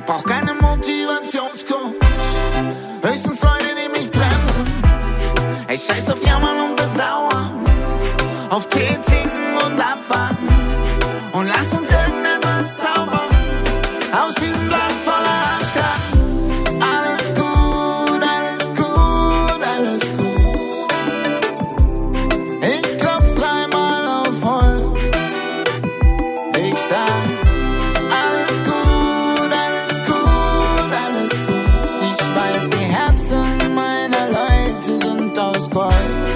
brauch keine Motivationscoach, höchstens Leute, die mich bremsen. Ey, scheiß auf Jammern und Bedauern, auf Tee trinken und abwarten. Und lass uns irgendetwas zaubern aus diesem Blatt voller Arschkarten. Alles gut, alles gut, alles gut. Ich klopf 3-mal auf Holz. Ich sag, alles gut, alles gut, alles gut. Ich weiß, die Herzen meiner Leute sind aus Gold.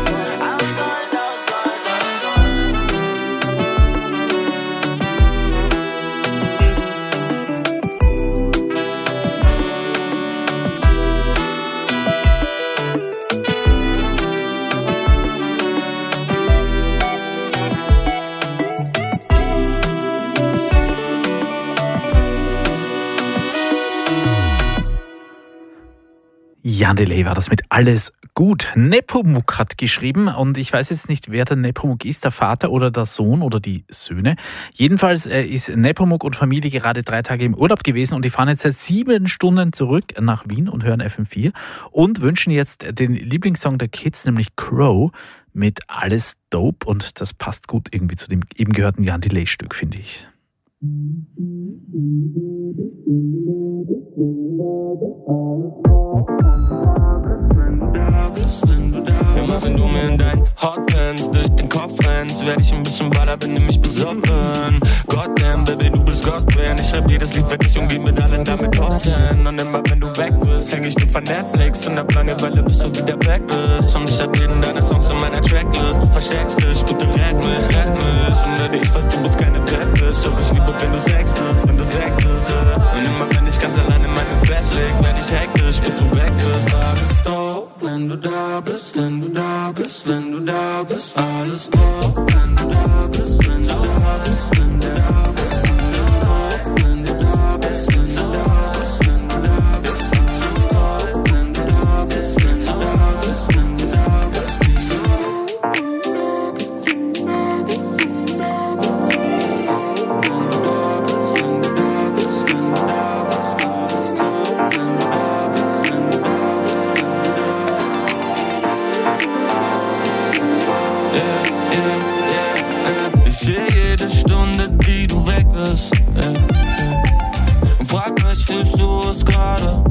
Jan Delay war das mit Alles gut. Nepomuk hat geschrieben und ich weiß jetzt nicht, wer der Nepomuk ist, der Vater oder der Sohn oder die Söhne. Jedenfalls ist Nepomuk und Familie gerade 3 Tage im Urlaub gewesen und die fahren jetzt seit 7 Stunden zurück nach Wien und hören FM4 und wünschen jetzt den Lieblingssong der Kids, nämlich Crow mit Alles dope und das passt gut irgendwie zu dem eben gehörten Jan Delay Stück, finde ich. Immer wenn du mir in dein Hotpants durch den Kopf rennst, werd ich ein bisschen baller, bin nämlich besoffen. Goddamn, Baby, du bist Gottbären. Ich schreib jedes Lied für dich und geh mit allen damit dorthin. Und immer wenn du weg bist, häng ich nur von Netflix und hab Langeweile, bis du wieder back bist. Und ich hab jeden deiner Songs in meiner Tracklist. Du versteckst dich, bitte rett mich. Und Baby, ich weiß, du bist keine Bad Bitch, aber ich liebe, wenn du Sex ist. Und immer wenn ich ganz allein in meinem Bett leg, werd ich hektisch, bis du weg bist. Alles dope, wenn du da bist, wenn du da bist, wenn du da bist. Alles dope, wenn du da bist, wenn du da bist, wenn du da bist. Alles dope, wenn du da bist, wenn du da bist, wenn du da bist. Alles dope, wenn du da bist, wenn du da bist, wenn du da bist. Ich sehe jede Stunde, die du weg bist, und frag mich, fühlst du es gerade?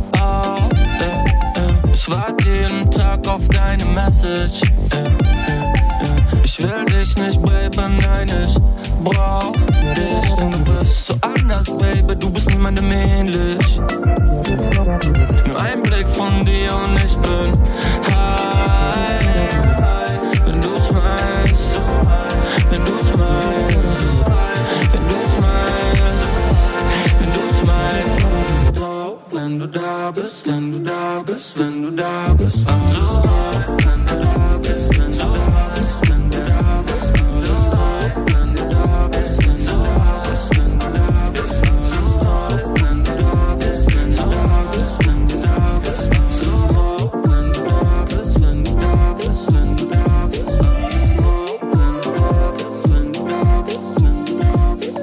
Ich warte jeden Tag auf deine Message. Ich will dich nicht, Baby, nein, ich brauch dich. Denn du bist so anders, Baby, du bist niemandem ähnlich. Nur ein Blick von dir und ich bin high. Wenn du's meinst, wenn du's meinst, wenn du's meinst, wenn du's meinst. Wenn du da bist, wenn du da bist, wenn du da bist. Alles dope, wenn du da bist, wenn du da bist, wenn du da bist. Alles dope, wenn du da bist, wenn du da bist, wenn du da bist. Alles dope, wenn du da bist, wenn du da bist, wenn du da bist. Alles dope, wenn du da bist, wenn du da bist, wenn du da bist. Alles dope, wenn du da bist, wenn du da bist, wenn du da bist.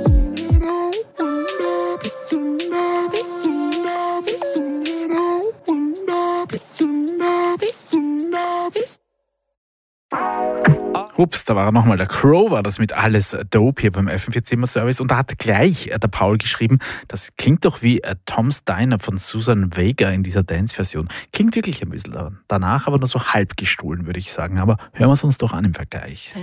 Ups, da war nochmal der Crow, war das mit Alles dope hier beim FM4 Zimmer-Service und da hat gleich der Paul geschrieben, das klingt doch wie Tom's Diner von Susan Vega in dieser Dance-Version. Klingt wirklich ein bisschen danach, aber nur so halb gestohlen, würde ich sagen. Aber hören wir es uns doch an im Vergleich.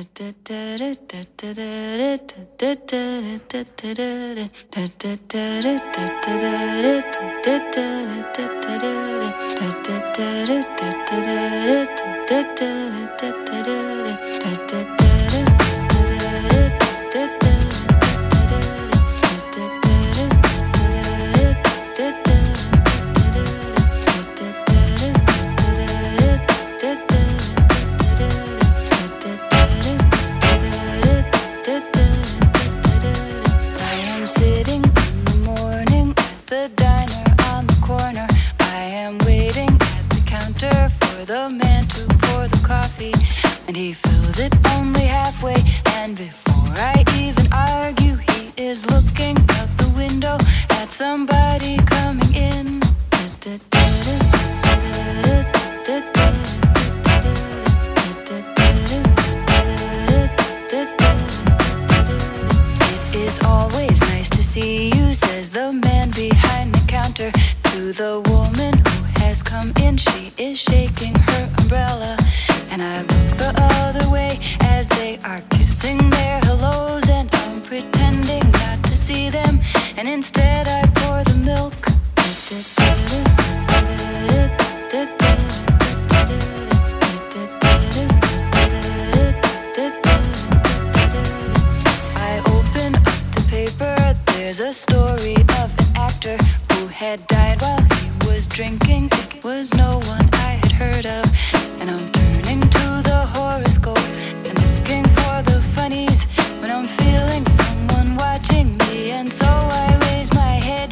Sitting in the morning at the diner on the corner. I am waiting at the counter for the man to pour the coffee, and he fills it only halfway. And before I even argue, he is looking out the window at somebody coming in. It is always nice to see you, says the man behind the counter to the woman who has come in. She is shaking her umbrella, and I look the other way as they are kissing their hellos, and I'm pretending not to see them, and instead I pour the milk. I open up the paper, there's a story of an actor who had died while he was drinking. It was no one I had heard of, and I'm turning to the horoscope and looking for the funnies when I'm feeling someone watching me, and so I raise my head.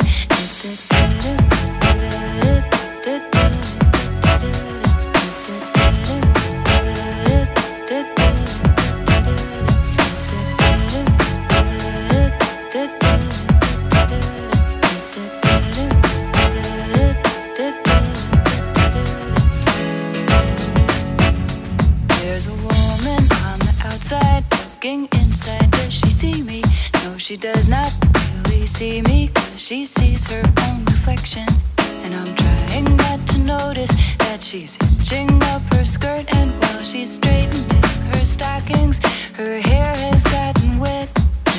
There's a woman on the outside looking inside. Does she see me? No, she does not really see me, 'cause she sees her own reflection. And I'm trying not to notice that she's hitching up her skirt, and while she's straightening her stockings, her hair has gotten wet.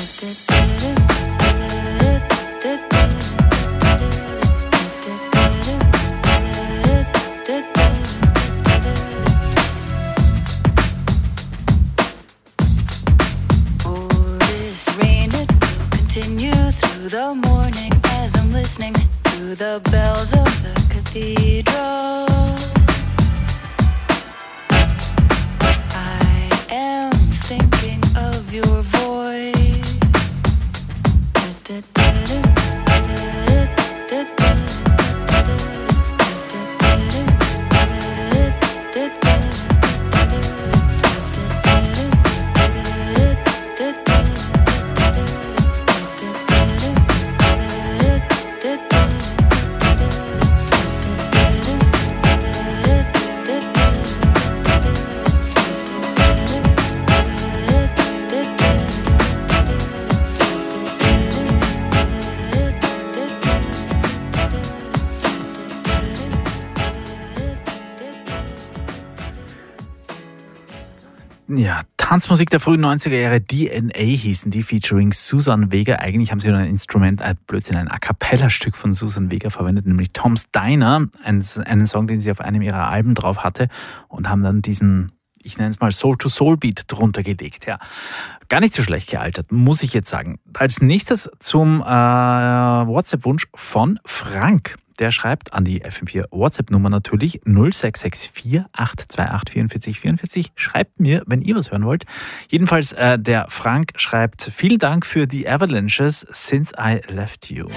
Oh, this rain, it will continue through the morning as I'm listening to the bells of the cathedral. I am thinking of your voice. Ja, Tanzmusik der frühen 90er Jahre, DNA hießen die, featuring Susan Vega. Eigentlich haben sie nur ein Instrument, ein A Cappella-Stück von Susan Vega verwendet, nämlich Tom's Diner, einen Song, den sie auf einem ihrer Alben drauf hatte, und haben dann diesen, ich nenne es mal Soul-to-Soul-Beat drunter gelegt. Ja, gar nicht so schlecht gealtert, muss ich jetzt sagen. Als nächstes zum WhatsApp-Wunsch von Frank. Der schreibt an die FM4 WhatsApp-Nummer natürlich 0664 828 44 44. Schreibt mir, wenn ihr was hören wollt. Jedenfalls, der Frank schreibt: Vielen Dank für die Avalanches Since I Left You.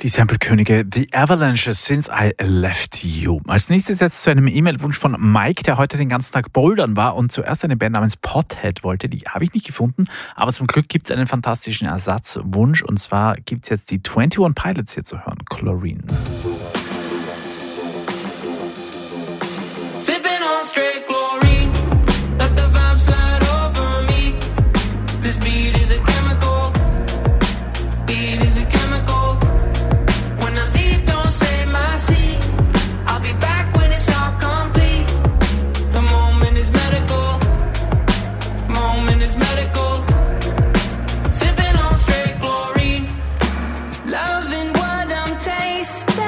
Sample-Könige The Avalanches, Since I Left You. Als nächstes jetzt zu einem E-Mail-Wunsch von Mike, der heute den ganzen Tag bouldern war und zuerst eine Band namens Pothead wollte. Die habe ich nicht gefunden, aber zum Glück gibt es einen fantastischen Ersatzwunsch und zwar gibt es jetzt die 21 Pilots hier zu hören, Chlorine. Sipping on straight chlorine, let the vibe slide over me. This beat is a chemical, beat is a chemical. When I leave, don't say my seat. I'll be back when it's all complete. The moment is medical, moment is medical. Sipping on straight chlorine, loving what I'm tasting.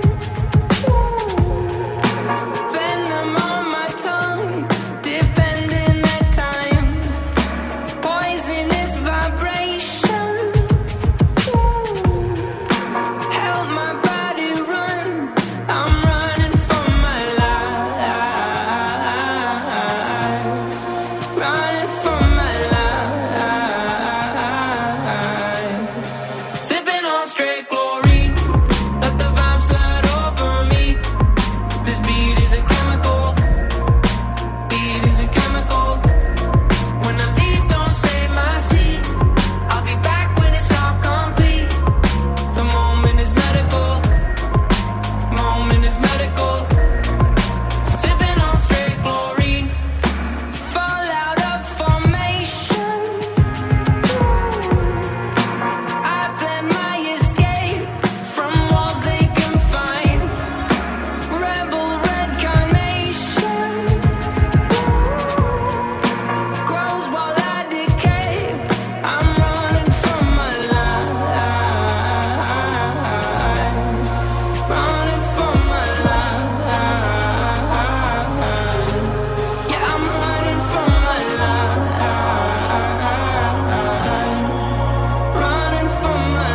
Venom on my tongue, depending at times. Poisonous vibrations, help my body run. I'm running for my life, running for my life. Sipping on straight chlorine, let the vibe slide over me. This beat is a chemical, beat is a chemical. When I leave, don't say my seat. I'll be back when it's all complete. The moment is medical, moment is medical. Sipping on straight chlorine, fall out of formation. I plan my escape from walls they can find. Rebel red carnation grows while I decay. I'm running for my life, running for my life. Yeah, I'm running for my life, running for my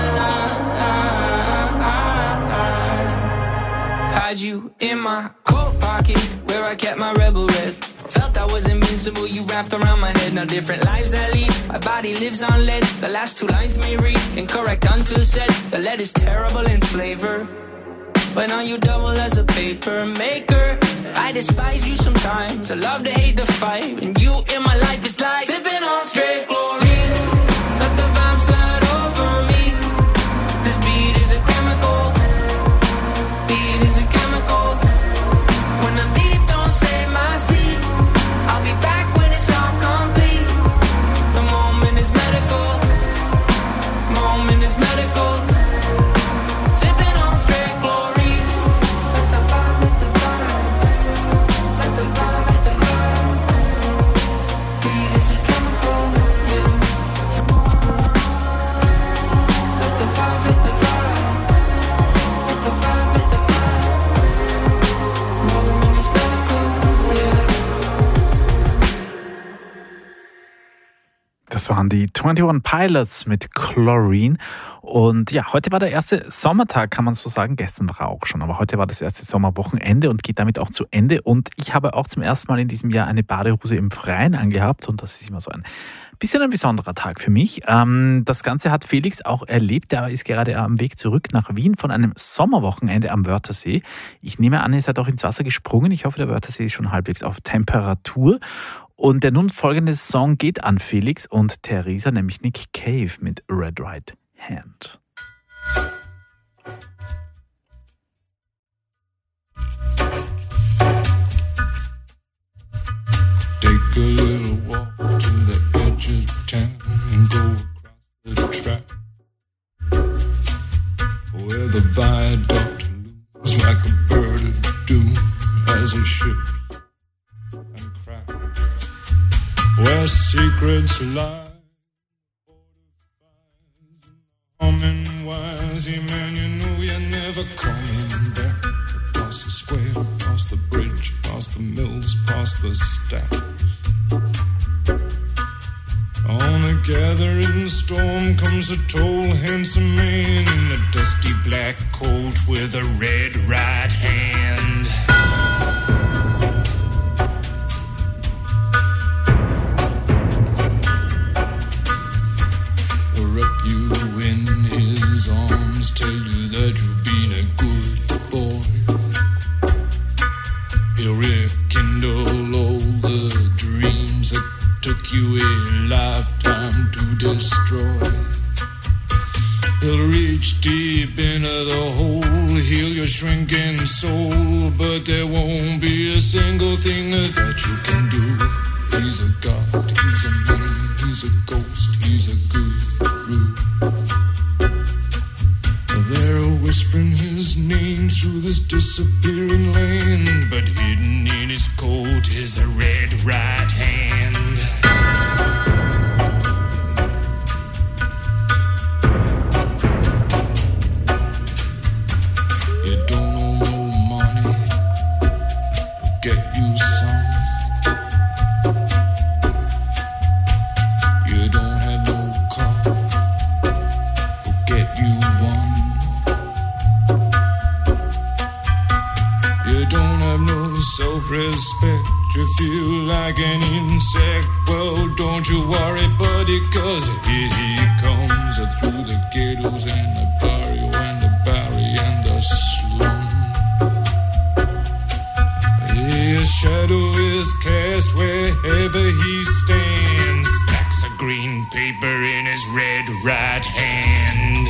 life. Had you in my coat pocket where I kept my rebel red. Felt I was invincible, you wrapped around my head. Now different lives I lead, my body lives on lead. The last two lines may read incorrect until said. The lead is terrible in flavor, but now you double as a paper maker. I despise you sometimes, I love to hate the fight. And you in my life is like sipping on straight chlorine, let the vibe slide over me. This beat is a chemical, beat is a chemical. When I leave, don't say my seat. I'll be back when it's all complete. The moment is medical, moment is medical. Sipping on straight chlorine, let the vibe, let the vibe, let the vibe, let the vibe. Beat is a chemical, yeah. Let the vibe, let the vibe, let the vibe, let the vibe. Moment is medical, yeah. Das waren die 21 Pilots mit Chlorine. Und ja, heute war der erste Sommertag, kann man so sagen. Gestern war er auch schon, aber heute war das erste Sommerwochenende und geht damit auch zu Ende. Und ich habe auch zum ersten Mal in diesem Jahr eine Badehose im Freien angehabt und das ist immer so ein bisschen ein besonderer Tag für mich. Das Ganze hat Felix auch erlebt. Er ist gerade am Weg zurück nach Wien von einem Sommerwochenende am Wörthersee. Ich nehme an, ihr seid auch ins Wasser gesprungen. Ich hoffe, der Wörthersee ist schon halbwegs auf Temperatur. Und der nun folgende Song geht an Felix und Theresa, nämlich Nick Cave mit Red Right Hand. Take a little walk to the edge of town and go across the track where the viaduct looms like a bird of doom as it shifts and cracks, where secrets lie. Humming wise, yeah, man, you know you're never coming back. Across the square, across the bridge, past the mills, past the stacks. On a gathering storm comes a tall, handsome man in a dusty black coat with a red right hand. Wrap you in his arms, tell you that that you can do. He's a god, he's a man, he's a ghost, he's a guru. They're whispering his name through this disappearing land, but hidden in his coat is a red right hand. You don't owe no money, get you some. You don't have no car, get you one. You don't have no self-respect, you feel like an insect. Well, don't you worry, buddy, cause here he comes through the ghettos and the barrio and the barry and the slum. His shadow is cast wherever he stands, stacks of green paper in his red right hand.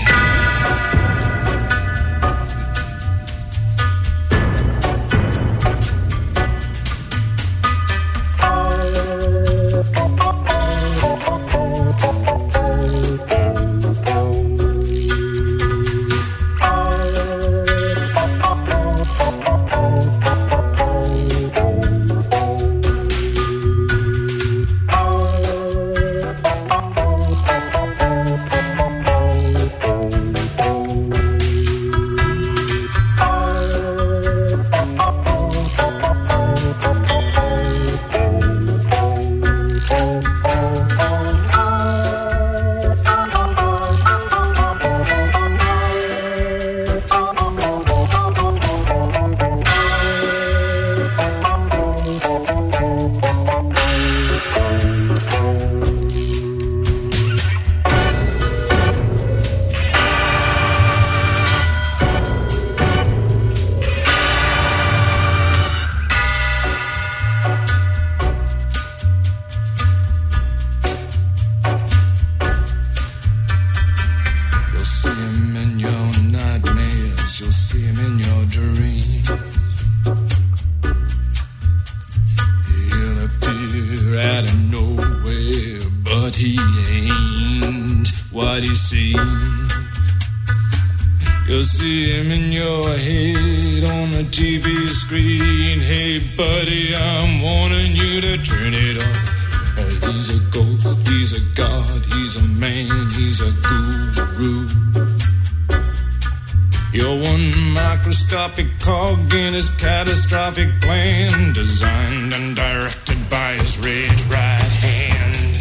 Catastrophic plan designed and directed by his red right hand.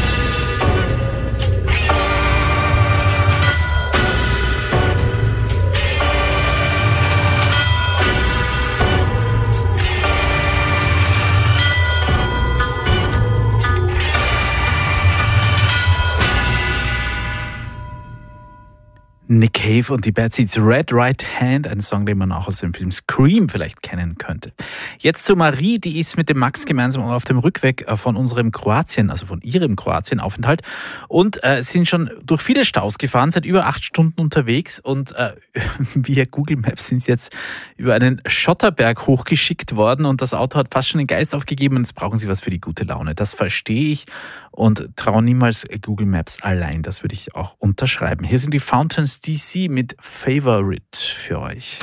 Nick Cave und die Bad Seeds, Red Right Hand, ein Song, den man auch aus dem Film Scream vielleicht kennen könnte. Jetzt zu Marie, die ist mit dem Max gemeinsam auf dem Rückweg von unserem Kroatien, also von ihrem Kroatien-Aufenthalt und sind schon durch viele Staus gefahren, seit über 8 Stunden unterwegs und via Google Maps sind sie jetzt über einen Schotterberg hochgeschickt worden und das Auto hat fast schon den Geist aufgegeben und jetzt brauchen sie was für die gute Laune. Das verstehe ich und traue niemals Google Maps allein. Das würde ich auch unterschreiben. Hier sind die Fountains DC mit Favorite für euch.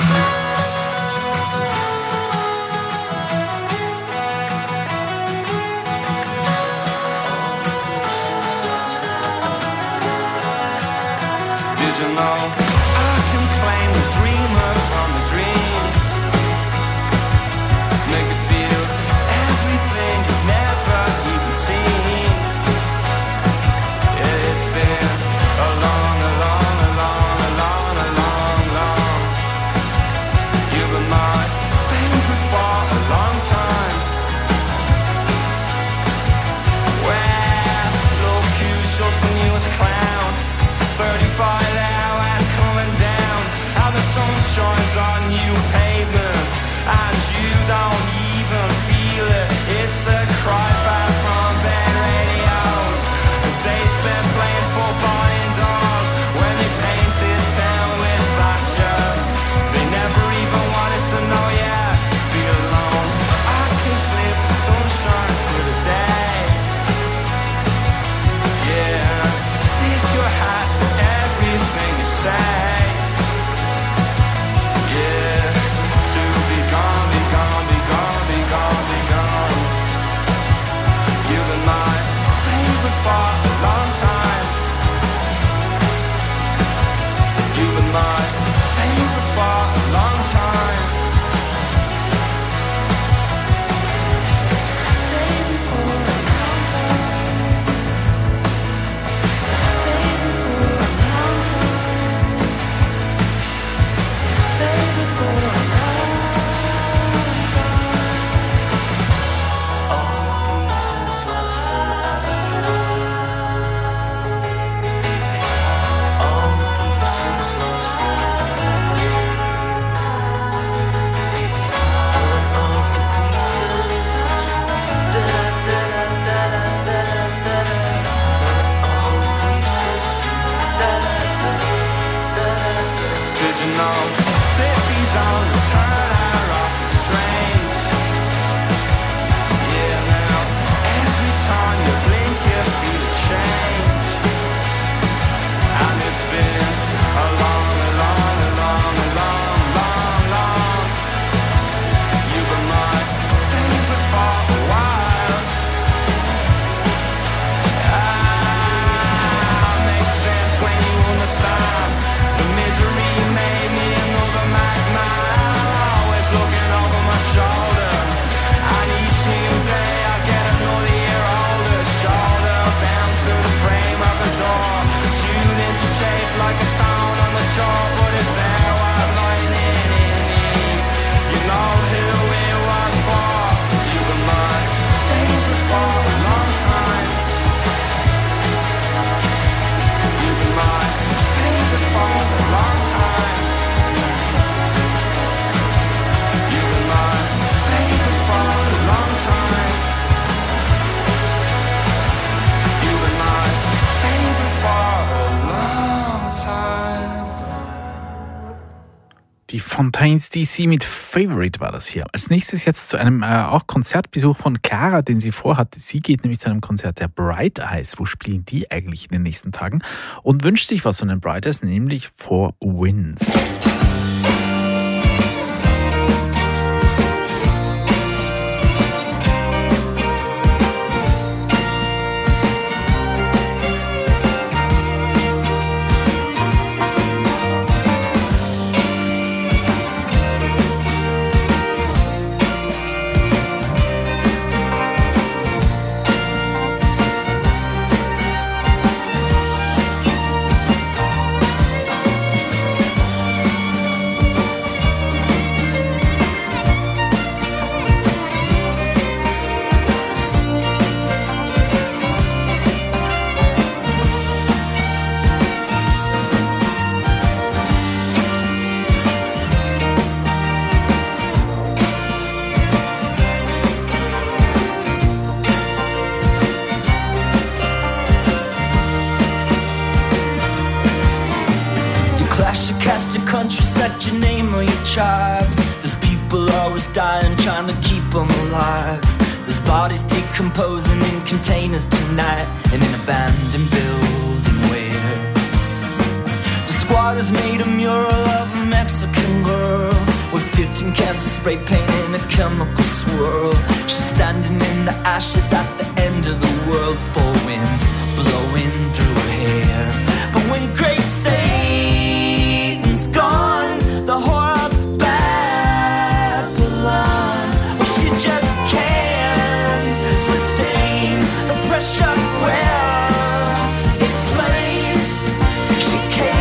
Did you know I can claim the dreamer from the dream? Make it feel everything you've never even seen. Yeah, it's been a long, a long, a long, a long, a long, long. You've been my favorite for a long time. Well, low Q shows from you as a clown. 35 hours. Die Fontaines DC mit Favorite war das hier. Als nächstes jetzt zu einem auch Konzertbesuch von Cara, den sie vorhat. Sie geht nämlich zu einem Konzert der Bright Eyes. Wo spielen die eigentlich in den nächsten Tagen? Und wünscht sich was von den Bright Eyes, nämlich Four Winds. Set your name or your tribe. There's people always dying, trying to keep them alive. There's bodies decomposing in containers tonight, in an abandoned building where the squatters made a mural of a Mexican girl with 15 cans of spray paint in a chemical swirl. She's standing in the ashes at the end of the world. Four winds blowing through her hair. But when great Satan's gone, the whore of Babylon, well, she just can't sustain the pressure where it's placed. She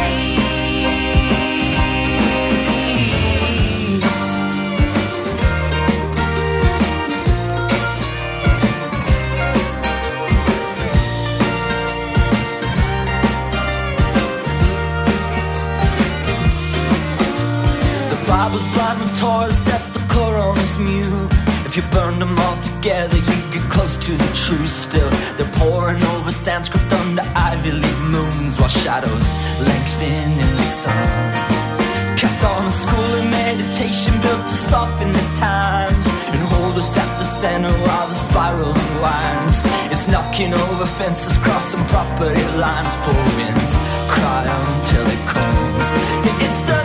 Bible's blind and Torah's deaf, the Quran's mute. If you burn them all together, you get close to the truth. Still, they're poring over Sanskrit under Ivy League moons, while shadows lengthen in the sun. Cast on a school of meditation built to soften the times and hold us at the center while the spiral unwinds. It's knocking over fences, crossing property lines. Four winds cry until it comes. It's the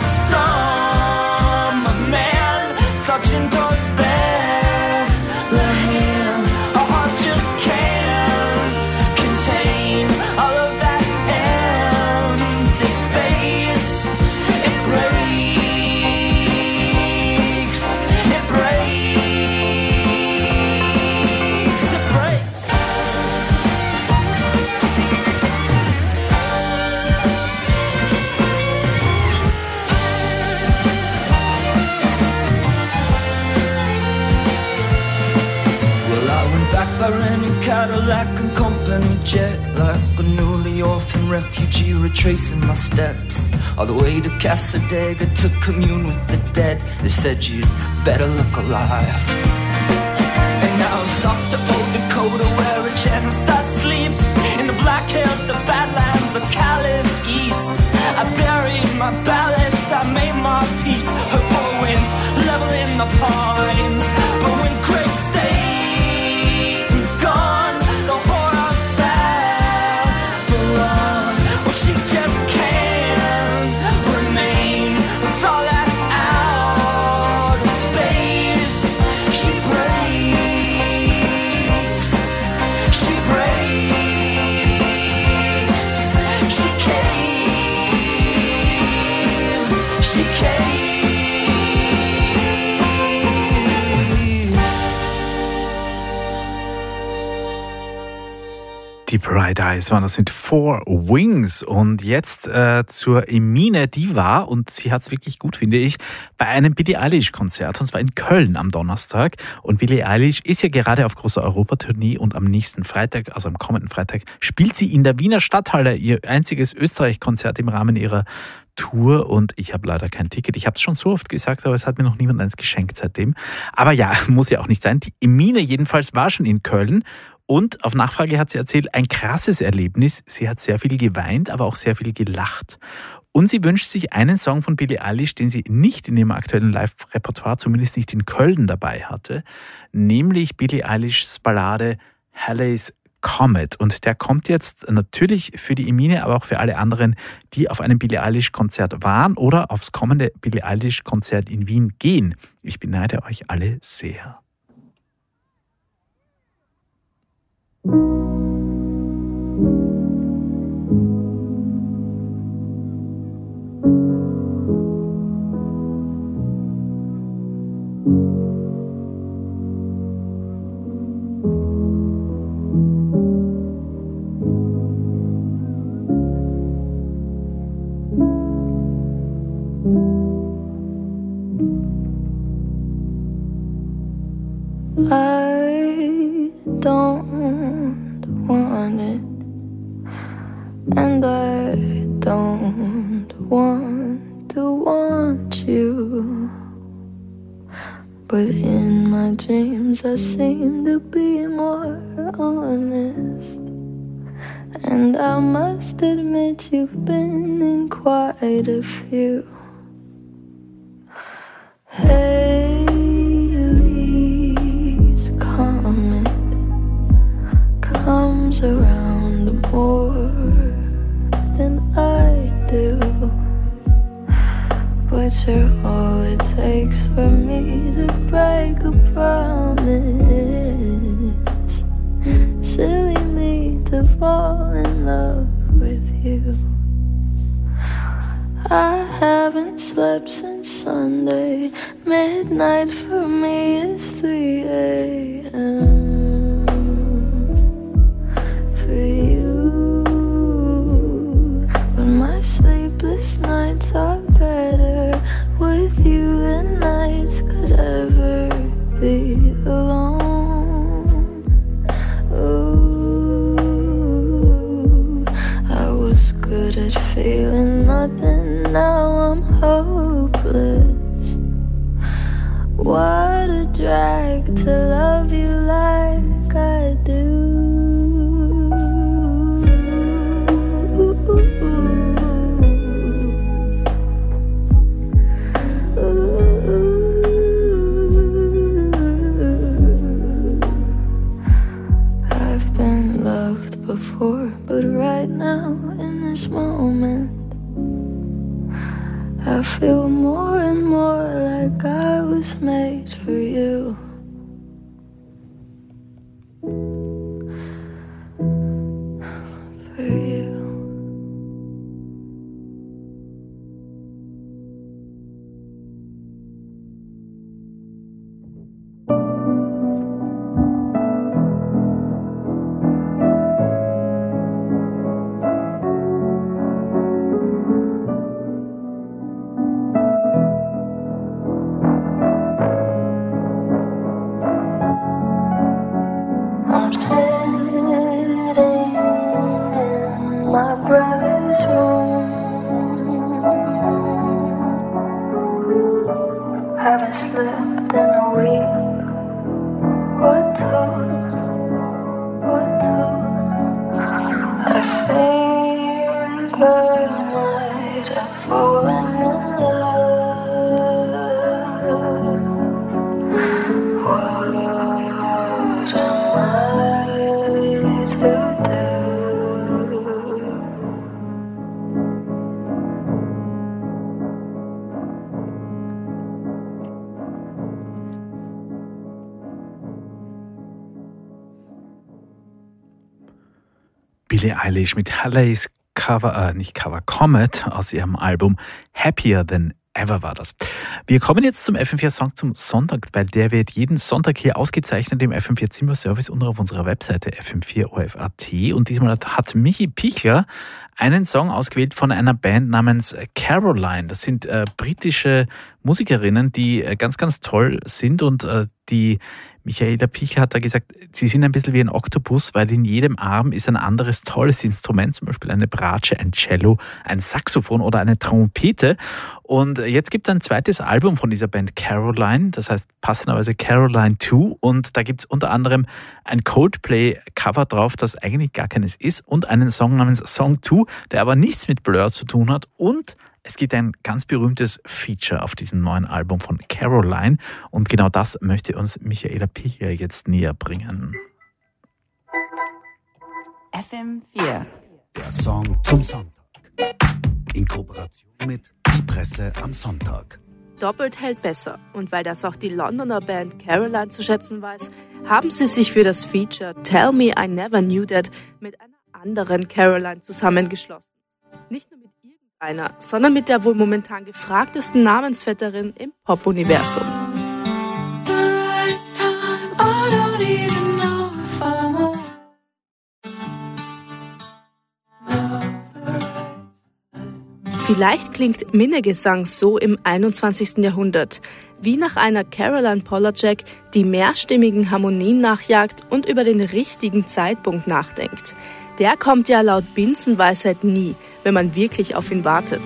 touching towards Bethlehem. Our heart just can't contain all of that empty space. It breaks, it breaks, it breaks. I ran in Cadillac and company jet, like a newly orphaned refugee retracing my steps all the way to Casadega to commune with the dead. They said you'd better look alive. And now I'm soft to old Dakota where a genocide sleeps. In the Black Hills, the Badlands, the calloused East, I buried my ballast, I made my peace. Her four winds level in the pines. But when grace gone, the whore of Babylon, well, she just can't remain with all that outer space. She breaks, she breaks, she caves, she caves. Die Bright Eyes waren das mit Four Wings. Und jetzt zur Emine, die war, und sie hat es wirklich gut, finde ich, bei einem Billie Eilish-Konzert, und zwar in Köln am Donnerstag. Und Billie Eilish ist ja gerade auf großer Europatournee und am nächsten Freitag, also am kommenden Freitag, spielt sie in der Wiener Stadthalle ihr einziges Österreich-Konzert im Rahmen ihrer Tour, und ich habe leider kein Ticket. Ich habe es schon so oft gesagt, aber es hat mir noch niemand eins geschenkt seitdem. Aber ja, muss ja auch nicht sein. Die Emine jedenfalls war schon in Köln. Und auf Nachfrage hat sie erzählt, ein krasses Erlebnis. Sie hat sehr viel geweint, aber auch sehr viel gelacht. Und sie wünscht sich einen Song von Billie Eilish, den sie nicht in ihrem aktuellen Live-Repertoire, zumindest nicht in Köln dabei hatte, nämlich Billie Eilishs Ballade Halley's Comet. Und der kommt jetzt natürlich für die Emine, aber auch für alle anderen, die auf einem Billie Eilish-Konzert waren oder aufs kommende Billie Eilish-Konzert in Wien gehen. Ich beneide euch alle sehr. I don't want it, and I don't want to want you, but in my dreams I seem to be more honest, and I must admit you've been in quite a few. Halley's Comet comes around more than I do, but you're all it takes for me to break a promise. Silly me to fall in love with you. I haven't slept since Sunday. Midnight for me is 3 a.m. for you, but my sleepless nights are better with you than nights could ever be alone. Ooh, I was good at feeling nothing, now I'm hopeless. What a drag to love you like I do. I've been loved before, but right now in this moment I feel more and more like I was made for you. For you. I'm sitting in my brother's room, haven't slept in a week or two. I think I might have fallen in love. What am I to do? Billie Eilish mit Halley's Comet aus ihrem Album Happier Than Ever war das. Wir kommen jetzt zum FM4-Song zum Sonntag, weil der wird jeden Sonntag hier ausgezeichnet im FM4 Zimmerservice und auf unserer Webseite fm4orf.at. Und diesmal hat Michi Pichler einen Song ausgewählt von einer Band namens Caroline. Das sind britische Musikerinnen, die ganz, ganz toll sind und Die Michaela Picher hat da gesagt, sie sind ein bisschen wie ein Oktopus, weil in jedem Arm ist ein anderes tolles Instrument, zum Beispiel eine Bratsche, ein Cello, ein Saxophon oder eine Trompete. Und jetzt gibt es ein zweites Album von dieser Band Caroline, das heißt passenderweise Caroline 2. Und da gibt es unter anderem ein Coldplay-Cover drauf, das eigentlich gar keines ist, und einen Song namens Song 2, der aber nichts mit Blur zu tun hat. Und es gibt ein ganz berühmtes Feature auf diesem neuen Album von Caroline und genau das möchte uns Michaela Picher jetzt näher bringen. FM4. Der Song zum Sonntag. In Kooperation mit Die Presse am Sonntag. Doppelt hält besser. Und weil das auch die Londoner Band Caroline zu schätzen weiß, haben sie sich für das Feature Tell Me I Never Knew That mit einer anderen Caroline zusammengeschlossen. Nicht nur mit irgendeiner, sondern mit der wohl momentan gefragtesten Namensvetterin im Pop-Universum. Vielleicht klingt Minnegesang so im 21. Jahrhundert, wie nach einer Caroline Polachek, die mehrstimmigen Harmonien nachjagt und über den richtigen Zeitpunkt nachdenkt. Der kommt ja laut Binsenweisheit nie, wenn man wirklich auf ihn wartet.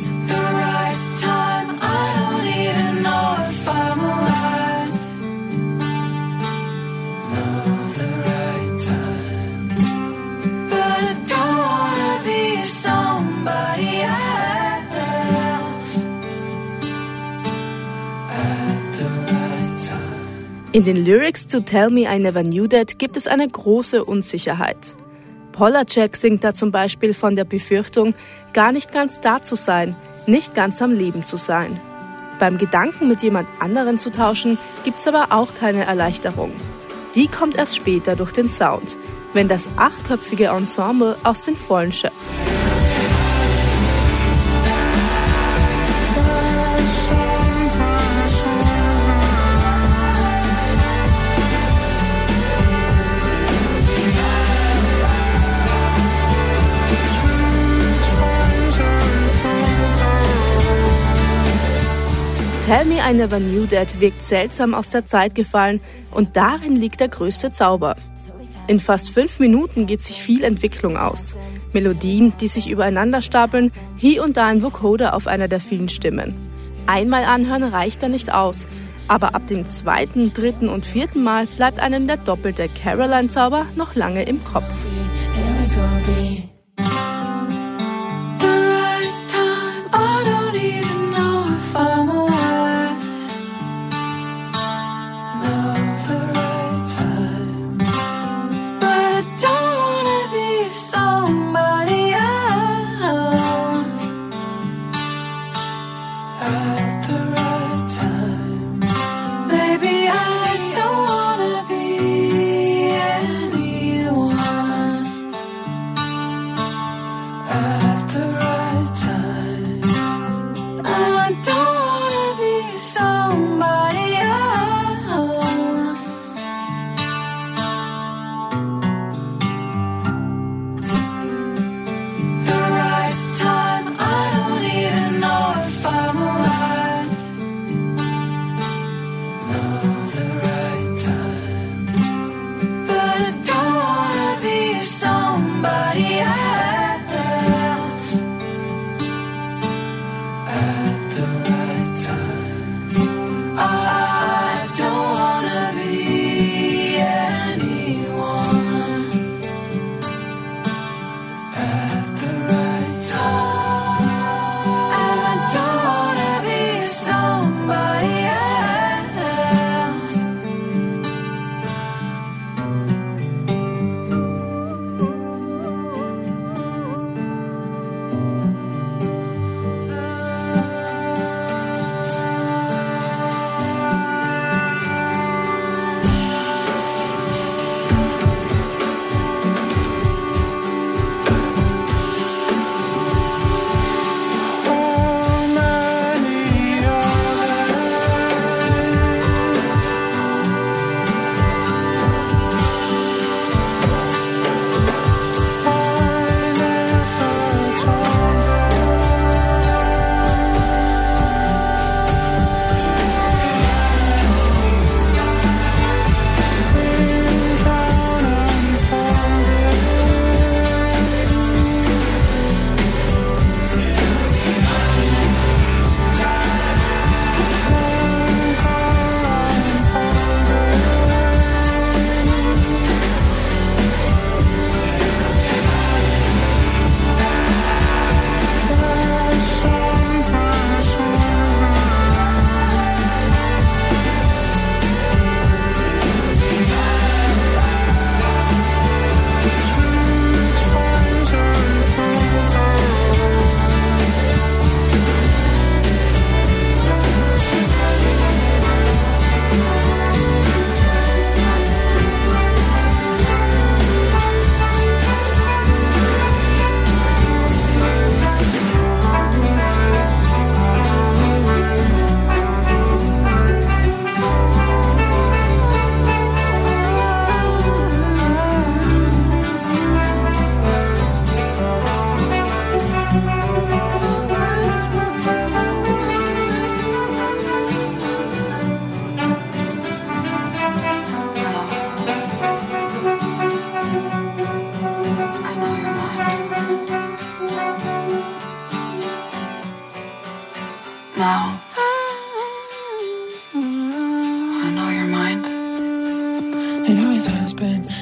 In den Lyrics zu Tell Me I Never Knew That gibt es eine große Unsicherheit. Polachek singt da zum Beispiel von der Befürchtung, gar nicht ganz da zu sein, nicht ganz am Leben zu sein. Beim Gedanken mit jemand anderen zu tauschen, gibt's aber auch keine Erleichterung. Die kommt erst später durch den Sound, wenn das 8-köpfige Ensemble aus den Vollen schöpft. Tell Me I Never Knew That wirkt seltsam aus der Zeit gefallen und darin liegt der größte Zauber. In fast 5 Minuten geht sich viel Entwicklung aus. Melodien, die sich übereinander stapeln, hier und da ein Vocoder auf einer der vielen Stimmen. Einmal anhören reicht da nicht aus, aber ab dem 2., 3. und 4. Mal bleibt einem der doppelte Caroline-Zauber noch lange im Kopf.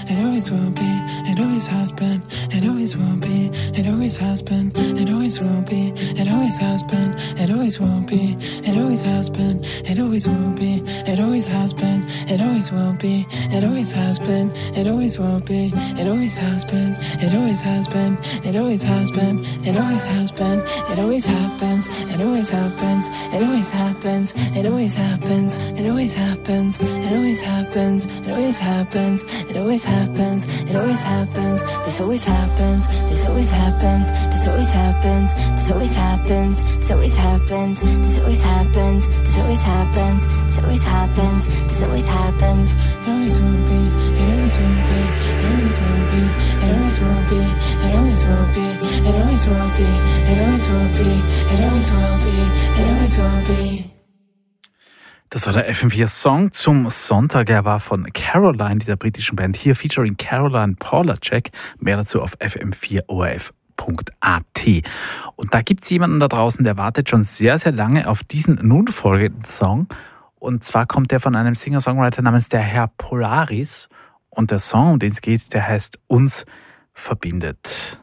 it always will be, it always has been, it always will be, it always has been, it always will be, it always has been, it always will be, it always has been, it always will be, it always has been, it always will be, it always has been, it always will be, it always has been, it always has been, it always has been, it always has been, it always happens, it always happens, it always happens, it always happens, it always happens, it always happens, it always happens, it always happens, it always happens, this always happens, this always happens, this always happens, this always happens, this always happens, this always happens, this always happens, this always happens, this always happens, it always will be, it always will be, it always will be, it always will be, it always will be, it always will be, it always will be, it always will be, it always will be. Das war der FM4-Song zum Sonntag. Er war von Caroline, dieser britischen Band, hier featuring Caroline Polacek. Mehr dazu auf fm4orf.at. Und da gibt es jemanden da draußen, der wartet schon sehr, sehr lange auf diesen nun folgenden Song. Und zwar kommt der von einem Singer-Songwriter namens der Herr Polaris. Und der Song, um den es geht, der heißt Uns verbindet.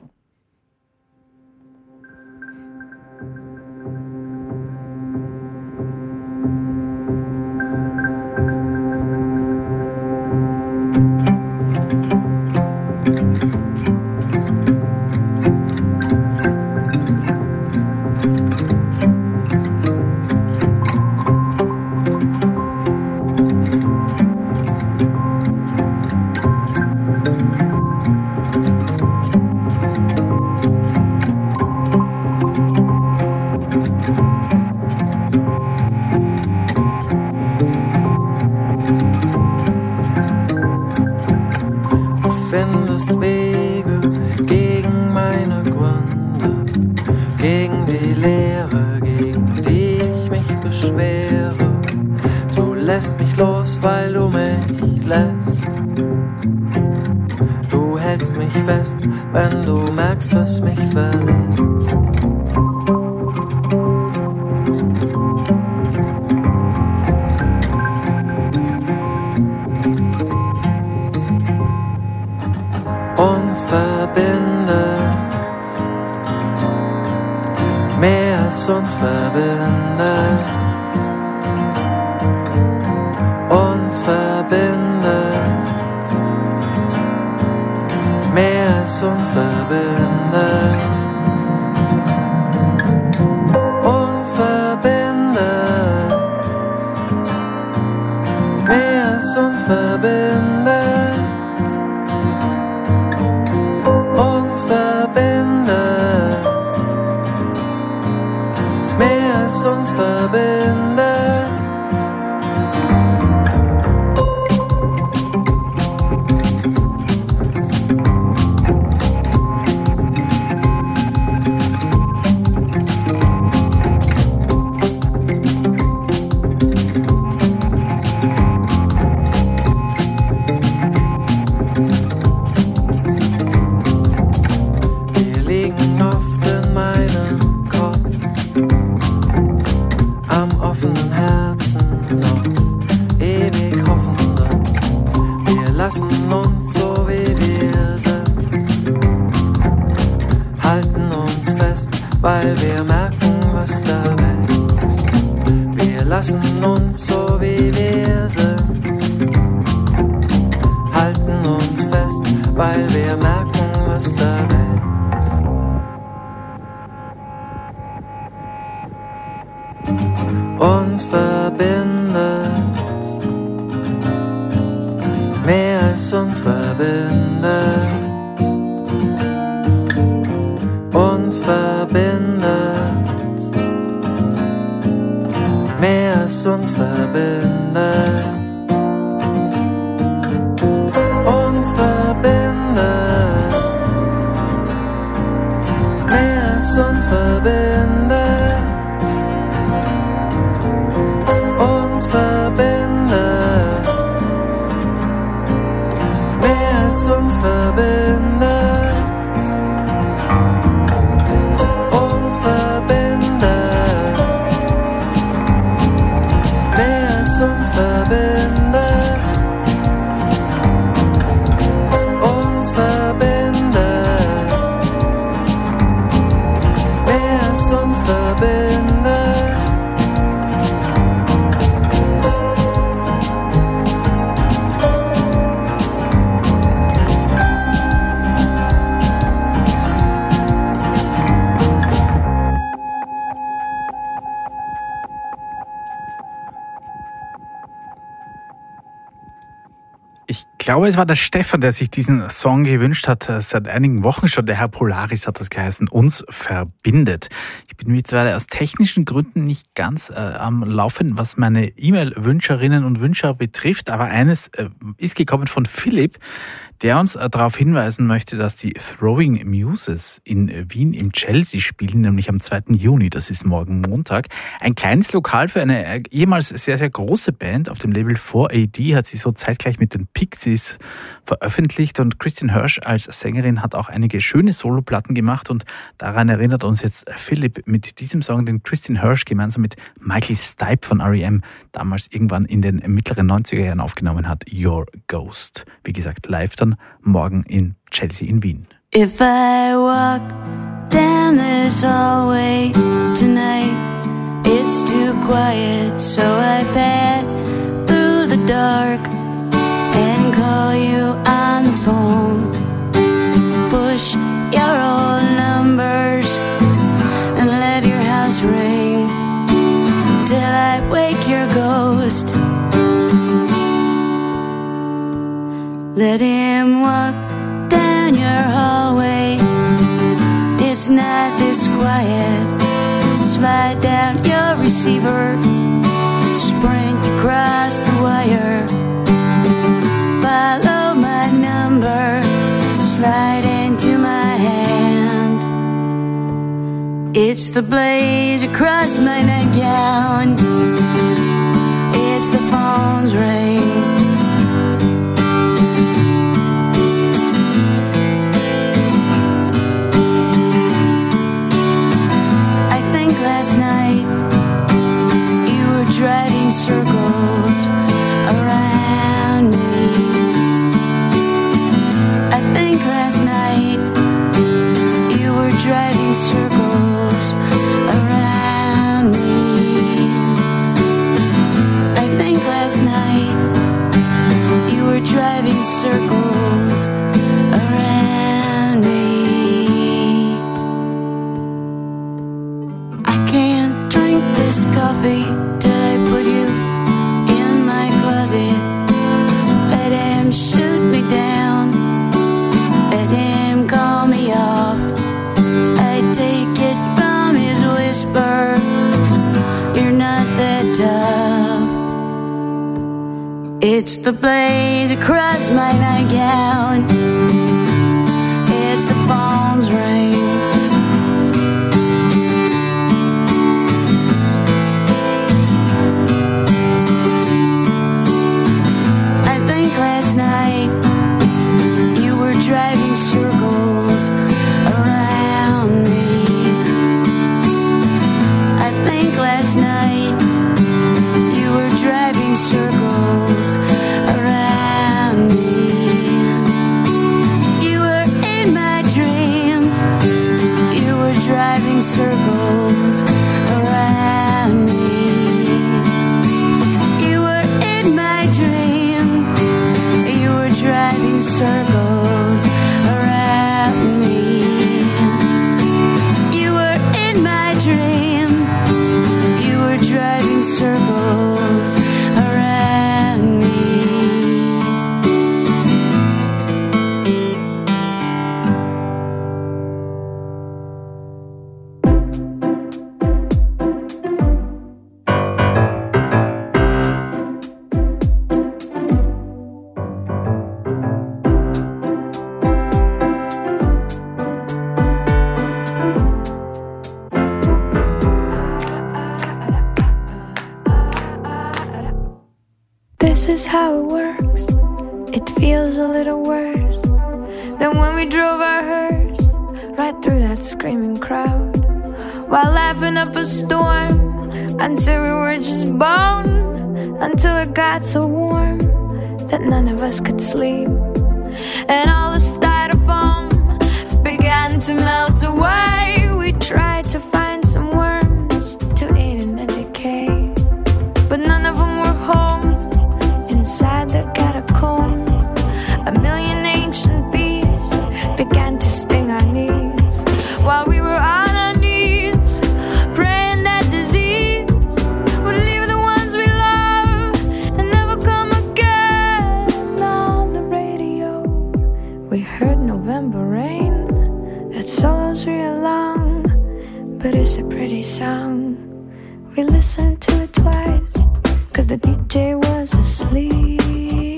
Wege gegen meine Gründe, gegen die Lehre, gegen die ich mich beschwere. Du lässt mich los, weil du mich lässt. Du hältst mich fest, wenn du merkst, was mich verletzt. Uns verbindet, mehr als uns verbindet. Uns verbindet, mehr als uns verbindet. Uns verbindet, mehr als uns verbindet. Uns verbindet. Wir liegen oft in meinem Kopf, am offenen Herzen noch ewig hoffender. Wir lassen uns so wie wir sind, halten uns fest, weil wir merken, was da wächst. Wir lassen uns so wie wir sind, halten uns fest, weil wir merken, was da wächst. Uns verbindet, mehr als uns verbindet. Uns verbindet, mehr als uns verbindet. Uns verbindet, mehr als uns verbindet. Uns verbindet, mehr als uns verbindet. Uns verbindet, mehr als uns verbindet. glaube, es war der Stefan, der sich diesen Song gewünscht hat. Seit einigen Wochen schon. Der Herr Polaris hat das geheißen. Uns verbindet. Ich bin mittlerweile aus technischen Gründen nicht ganz am Laufen, was meine E-Mail-Wünscherinnen und Wünscher betrifft. Aber eines ist gekommen von Philipp, der uns darauf hinweisen möchte, dass die Throwing Muses in Wien im Chelsea spielen, nämlich am 2. Juni, das ist morgen Montag. Ein kleines Lokal für eine ehemals sehr, sehr große Band auf dem Label 4AD hat sie so zeitgleich mit den Pixies veröffentlicht und Christian Hirsch als Sängerin hat auch einige schöne Soloplatten gemacht und daran erinnert uns jetzt Philipp mit diesem Song, den Christian Hirsch gemeinsam mit Michael Stipe von R.E.M. damals irgendwann in den mittleren 90er Jahren aufgenommen hat, Your Ghost. Wie gesagt, live dann morgen in Chelsea in Wien. If I walk down this hallway tonight, it's too quiet, so I pad through the dark and call you on the phone. Push your old numbers and let your house ring till I wake your ghost. Let him walk down your hallway. It's not this quiet. Slide down your receiver, sprint across the wire. Follow my number, slide into my hand. It's the blaze across my nightgown. It's the phone's ring. Last night you were driving circles around me. I think last night you were driving circles around me. I think last night you were driving circles around me. Can't drink this coffee till I put you in my closet. Let him shoot me down, let him call me off. I take it from his whisper, you're not that tough. It's the blaze across my nightgown. It's the phone's ring. Driving circles around me. I think last night you were driving circles around me. You were in my dream. You were driving circles around me. You were in my dream. You were driving circles around me. You were in my dream. You were driving circles around me. This is how it works. It feels a little worse than when we drove our hearse right through that screaming crowd, while laughing up a storm until we were just bone, until it got so warm that none of us could sleep, and all the styrofoam began to melt away. We tried to find some worms to eat in the decay, but none of them were home. Inside the catacomb, a million ancient bees began to sting our knees, while we were on our knees, praying that disease would leave the ones we love and never come again on the radio. good November rain. That solo's real long, but it's a pretty song. We listened to it twice, cause the DJ was asleep.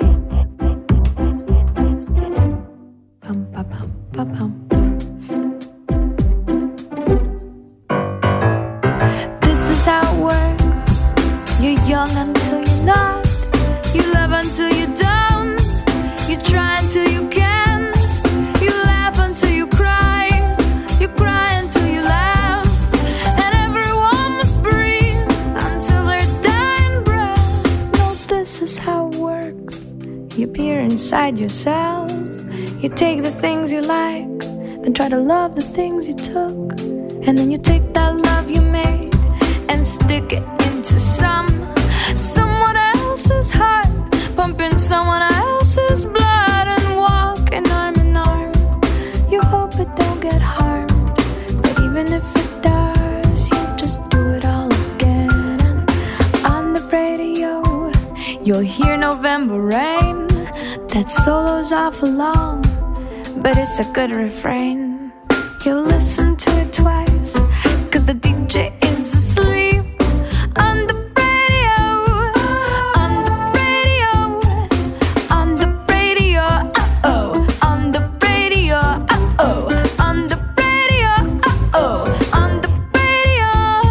Bum, ba, bum, ba, bum. This is how it works. You're young until you're not. You love until you don't. You try until you can't. You laugh until you cry. You cry until you laugh. And everyone must breathe until their dying breath. No, this is how it works. You peer inside yourself. You take the things you like, then try to love the things you took. And then you take that love you made and stick it into someone else's heart, pumping someone else's blood, and walking arm in arm. You hope it don't get harmed, but even if it does, you just do it all again. And on the radio, you'll hear November rain. That solo's awful long, but it's a good refrain. You listen to it twice, cause the DJ is asleep. On the radio, on the radio, on the radio, uh-oh. On the radio, uh-oh. On the radio, uh-oh. On the radio.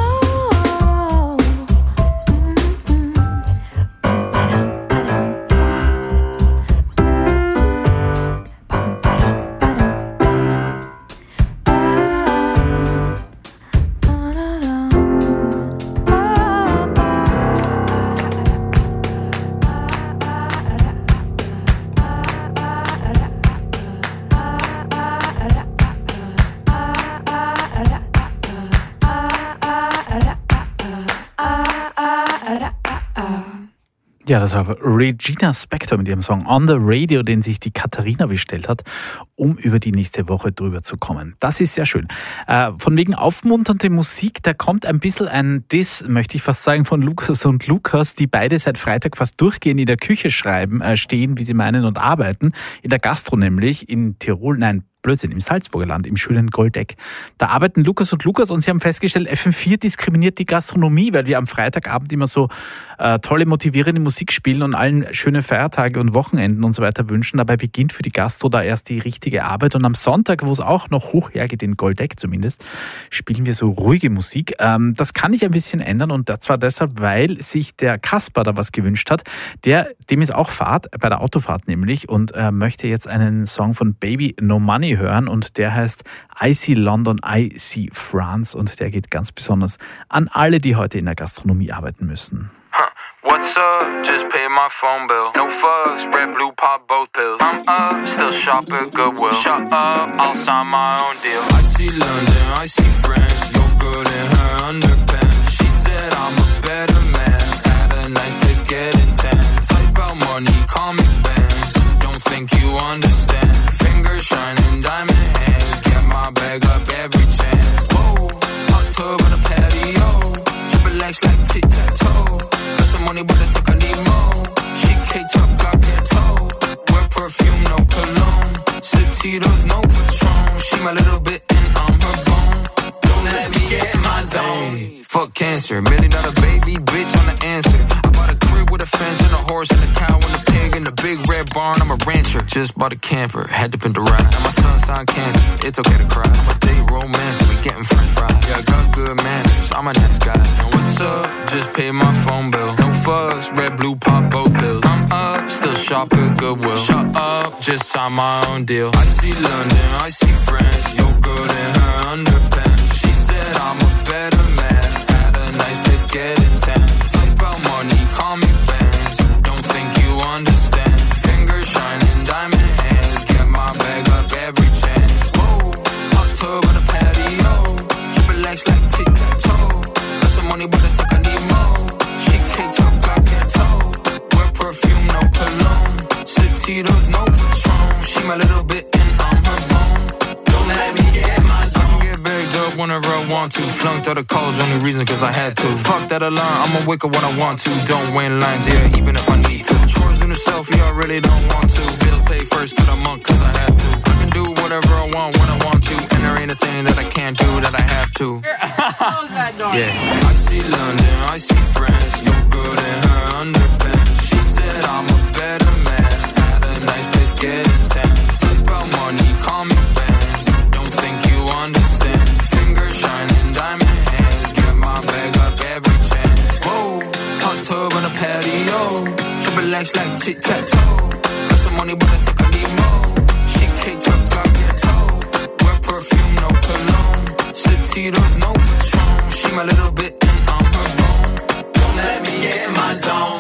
Ja, das war Regina Spektor mit ihrem Song On the Radio, den sich die Katharina bestellt hat, um über die nächste Woche drüber zu kommen. Das ist sehr schön. Von wegen aufmunternde Musik, da kommt ein bisschen ein Diss, möchte ich fast sagen, von Lukas und Lukas, die beide seit Freitag fast durchgehend in der Küche stehen, wie sie meinen, und arbeiten. In der Gastro nämlich, in Tirol, im Salzburger Land, im schönen Goldeck. Da arbeiten Lukas und sie haben festgestellt, FM4 diskriminiert die Gastronomie, weil wir am Freitagabend immer so tolle, motivierende Musik spielen und allen schöne Feiertage und Wochenenden und so weiter wünschen. Dabei beginnt für die Gastro da erst die richtige Arbeit. Und am Sonntag, wo es auch noch hoch hergeht, in Goldeck zumindest, spielen wir so ruhige Musik. Das kann ich ein bisschen ändern, und zwar deshalb, weil sich der Kasper da was gewünscht hat. Dem ist auch Fahrt, bei der Autofahrt nämlich, und möchte jetzt einen Song von Baby No Money hören, und der heißt I See London, I See France, und der geht ganz besonders an alle, die heute in der Gastronomie arbeiten müssen. What's up? Just pay my phone bill. No fuss, red, blue, pop, both pills. I'm up, still shop at Goodwill. Shut up, I'll sign my own deal. I see London, I see France. Your girl in her underpants. She said I'm a better man. At a nice place, getting tan. Type about money, call me Benz. Don't think you understand. Fingers shining, diamond hands. Get my bag up every chance. Whoa, hot tub on a patio. Triple X like tic-tac-toe. Got some money, but I think I need more. She K-top, got that toe. Wear perfume, no cologne. Sip Tito's, no Patron. She my little bit and I'm her bone. Don't let me get in my zone. Fuck cancer, $1 million baby, bitch, I'm the answer. I bought a crib with a fence and a horse and a cow and a pig and a big red barn. I'm a rancher, just bought a camper, had to pin the ride. Now my son signed cancer, it's okay to cry. I'm a date romance, we getting french fries. Yeah, I got good manners, I'm a nice guy. And what's up? Just pay my phone bill. No fuss, red, blue, pop, both pills. I'm up, still shop at Goodwill. Shut up, just sign my own deal. I see London, I see France. Your girl in her underpants. She said I'm a better man. Nice place, getting tan. Talk about money, call me Benz. Don't think you understand. Fingers shining, diamond hands. Get my bag up every chance. Whoa, hot tub on a patio. Triple X like tic-tac-toe. Got some money, but I think I need more. She K-top, got that toe. Wear perfume, no cologne. Sip Tito's, no Patron. She my little bit and I'm her bone. Don't let me get my zone. Whenever I want to, flunked out of college, only reason cause I had to. Fuck that alarm, I'ma wake up when I want to. Don't wait in lines, yeah, even if I need to. Chores in the selfie, I really don't want to. Bills paid first of the month cause I had to. I can do everything that I can't do that I have to. Close that door. Yeah. I see London, I see France, your girl in her underpants. She said I'm a better man, at a nice place getting tan. Talk about money, call me bands. Don't think you understand. Fingers shining, diamond hands. Get my bag up every chance. Whoa, hot tub on a patio. Triple X like tic-tac-toe. Got some money, but I think I need more. She caked up, got get told. Wear perfume, no cologne. Sip Tito's, no Patron. She my little bit and I'm her bone. Don't let me get in my zone.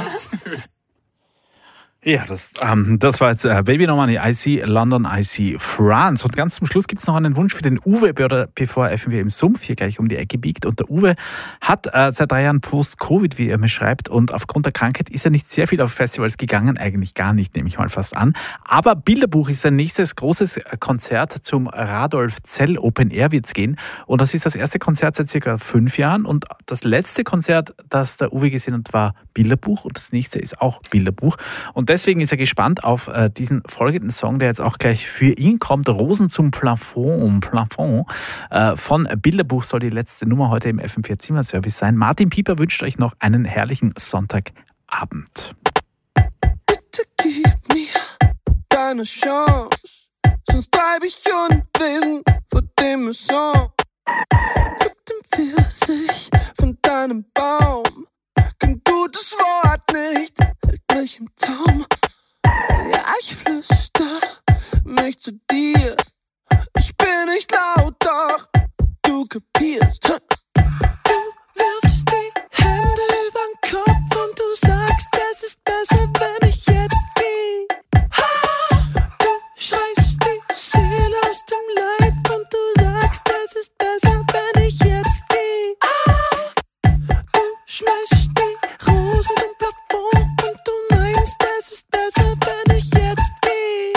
Ja, das war jetzt Baby No Money, I See London, I See France. Und ganz zum Schluss gibt es noch einen Wunsch für den Uwe, bevor FMW im Sumpf hier gleich um die Ecke biegt. Und der Uwe hat seit 3 Jahren Post-Covid, wie er mir schreibt. Und aufgrund der Krankheit ist er nicht sehr viel auf Festivals gegangen. Eigentlich gar nicht, nehme ich mal fast an. Aber Bilderbuch ist sein nächstes großes Konzert zum Radolf Zell Open Air wird's gehen. Und das ist das erste Konzert seit circa 5 Jahren. Und das letzte Konzert, das der Uwe gesehen hat, war Bilderbuch. Und das nächste ist auch Bilderbuch. Und deswegen ist er gespannt auf diesen folgenden Song, der jetzt auch gleich für ihn kommt. Rosen zum Plafond. Von Bilderbuch soll die letzte Nummer heute im FM4 Zimmerservice sein. Martin Pieper wünscht euch noch einen herrlichen Sonntagabend. Bitte gib mir deine Chance, sonst treib ich Unwesen vor dem Song. Gib dem Pfirsich von deinem Baum. Kein gutes Wort nicht, hält mich im Zaum. Ja, ich flüster mich zu dir. Ich bin nicht laut, doch du kapierst. Du wirfst die Hände übern Kopf und du sagst, es ist besser, wenn ich jetzt geh. Du schreist die Seele aus dem Leib und du sagst, es ist besser, wenn ich jetzt geh. Du schmeißt die Rosen zum Plafond und du meinst, es ist besser, wenn ich jetzt geh.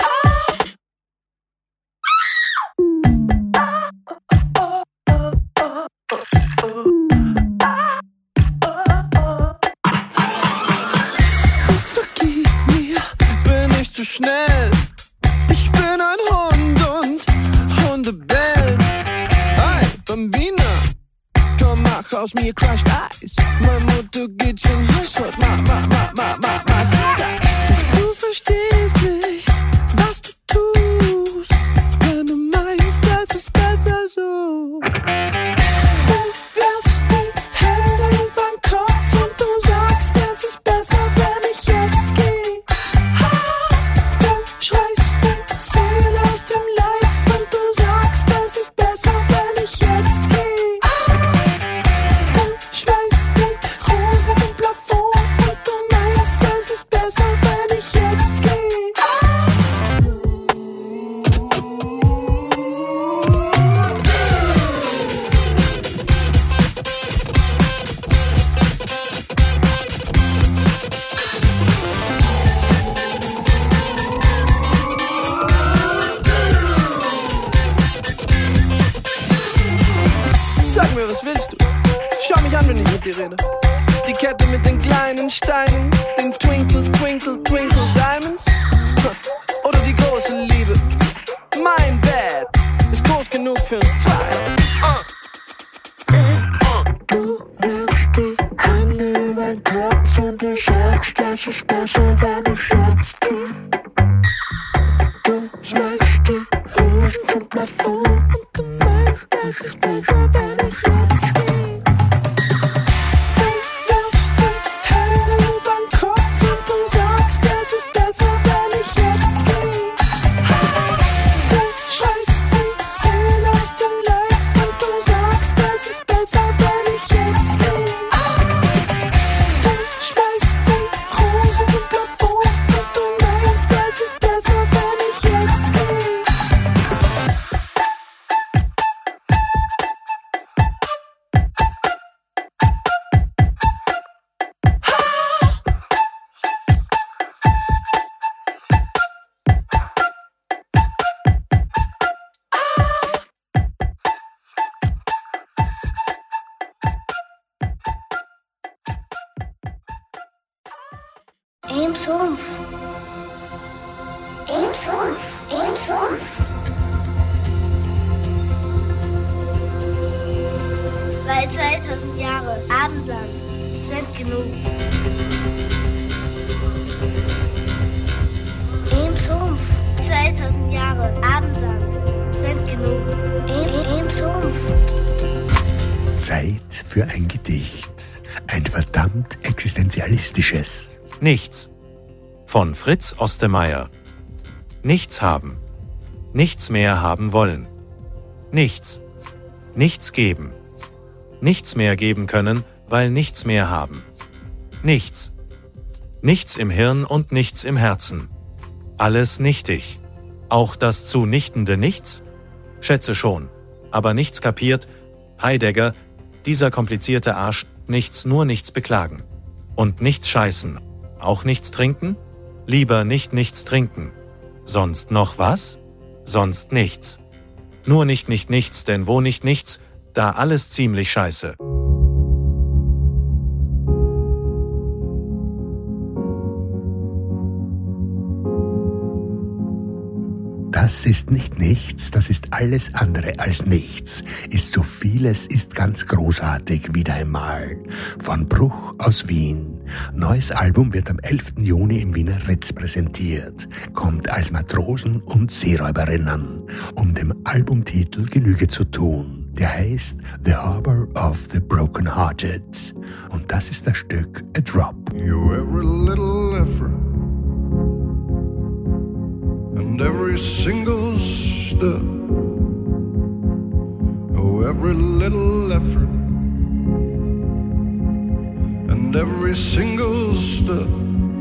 Vergib mir, bin ich zu schnell. Ich bin ein Hund und Hunde bellen. Hey, Bambina, komm, mach aus mir crushed Eis. Mein Motto geht schon heiß, ma, du verstehst nicht, was du tust, wenn du meinst, das ist besser so. Du wirfst die Hände übern Kopf und du sagst, es ist besser, wenn ich jetzt geh. Du schreist die Seele aus dem Leib und du sagst, es ist besser, wenn ich jetzt geh. Du schmeißt die Rosen zum Plafond und du meinst, es ist besser, wenn ich jetzt geh. Sag mir, was willst du? Schau mich an, wenn ich mit dir rede. Die Kette mit den kleinen Steinen, den Twinkle, Twinkle, Twinkle Diamonds. Oder die große Liebe. Mein Bett ist groß genug für uns zwei. Du wirfst die Hände über den Kopf und du sagst, das ist besser, wenn ich jetzt geh. Du schmeißt die Rosen zum Plafond und du meinst, das ist besser, wenn ich jetzt geh. Du wirfst die Hände übern Kopf und du sagst, es ist besser, wenn ich jetzt geh. Du schreist die Seele aus dem Leib und du sagst, es ist besser, wenn ich jetzt geh. Du schmeißt die Rosen zum Plafond und du meinst, es ist besser, wenn ich jetzt geh. Im Sumpf. Im Sumpf. Im Sumpf. 2000 Jahre Abendland sind genug. Im Sumpf. 2000 Jahre Abendland sind genug. Im Sumpf. Zeit für ein Gedicht. Ein verdammt existenzialistisches. Nichts. Von Fritz Ostermeier. Nichts haben. Nichts mehr haben wollen. Nichts. Nichts geben. Nichts mehr geben können, weil nichts mehr haben. Nichts. Nichts im Hirn und nichts im Herzen. Alles nichtig. Auch das zunichtende Nichts? Schätze schon. Aber nichts kapiert. Heidegger, dieser komplizierte Arsch, nichts, nur nichts beklagen. Und nichts scheißen. Auch nichts trinken? Lieber nicht nichts trinken. Sonst noch was? Sonst nichts. Nur nicht nichts, denn wo nicht nichts, da alles ziemlich scheiße. Das ist nicht nichts, das ist alles andere als nichts. Ist so vieles, ist ganz großartig wieder einmal. Von Bruch aus Wien. Neues Album wird am 11. Juni im Wiener Ritz präsentiert. Kommt als Matrosen und Seeräuberinnen, um dem Albumtitel Genüge zu tun. Der heißt The Harbor of the Broken Hearted. Und das ist das Stück A Drop. You every little effort and every single step. Oh, every little effort and every single step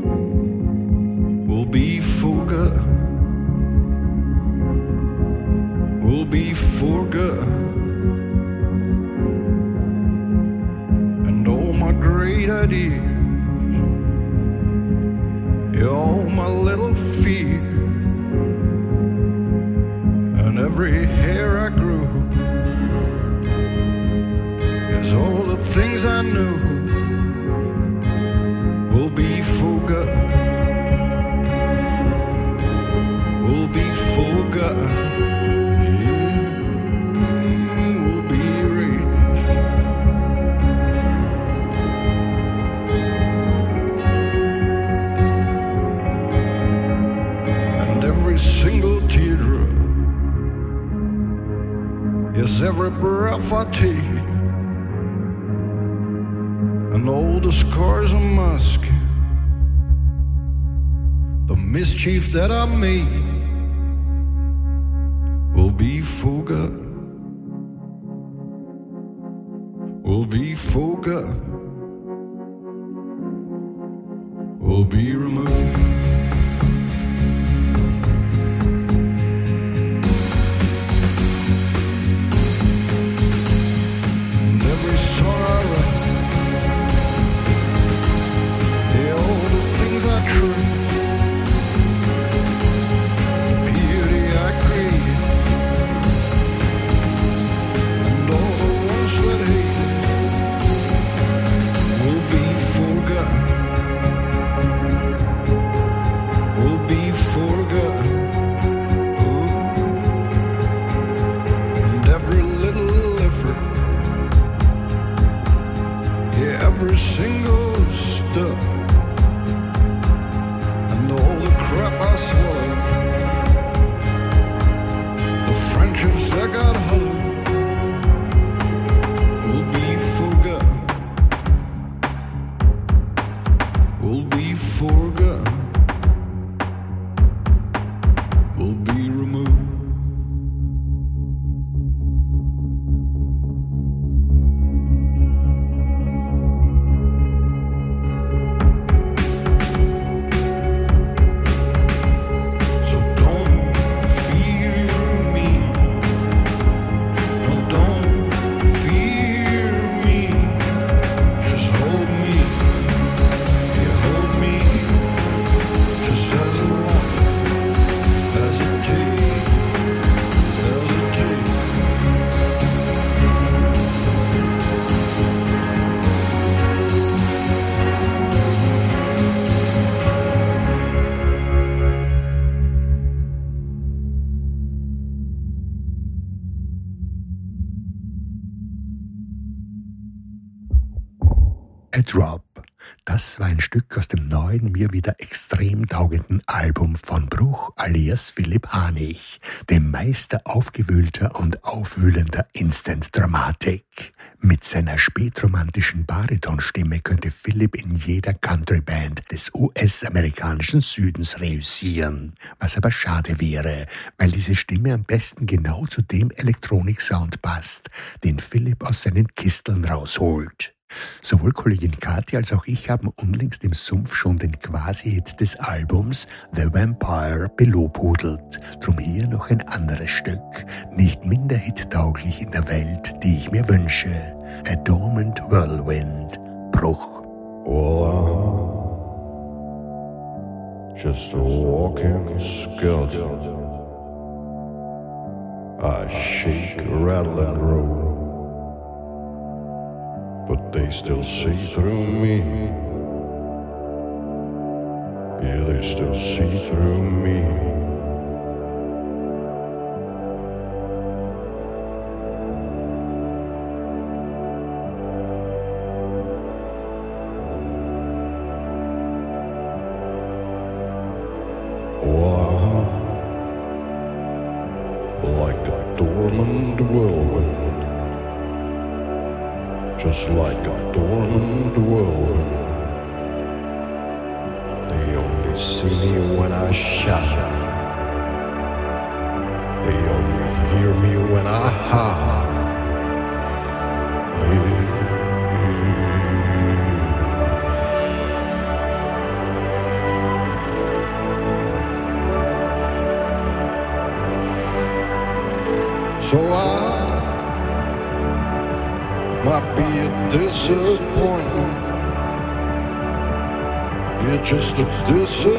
will be forgot. Will be forgot. And all my great ideas, yeah, all my little fears, and every hair I grew is all the things I knew will be forgot. Will be forgot. Yeah, will be erased. And every single teardrop, yes, every breath I take, and all the scars on my skin, the mischief that I made will be forgot. Will be forgot. Will be removed. A Drop. Das war ein Stück aus dem neuen, mir wieder extrem taugenden Album von Bruch alias Philipp Hanich, dem Meister aufgewühlter und aufwühlender Instant-Dramatik. Mit seiner spätromantischen Baritonstimme könnte Philipp in jeder Countryband des US-amerikanischen Südens reüssieren. Was aber schade wäre, weil diese Stimme am besten genau zu dem Elektronik-Sound passt, den Philipp aus seinen Kisteln rausholt. Sowohl Kollegin Kathi als auch ich haben unlängst im Sumpf schon den Quasi-Hit des Albums The Vampire belobhudelt. Drum hier noch ein anderes Stück, nicht minder hittauglich in der Welt, die ich mir wünsche. A Dormant Whirlwind, Bruch. Well, I'm just a walking skeleton. I shake, rattle and roll, but they still see through me. Yeah, they still see through me. Wow, like a dormant whirlwind, just like a dormant whirlwind. They only see me when I shout, they only hear me when I howl. So I might be a disappointment. You're just a disappointment.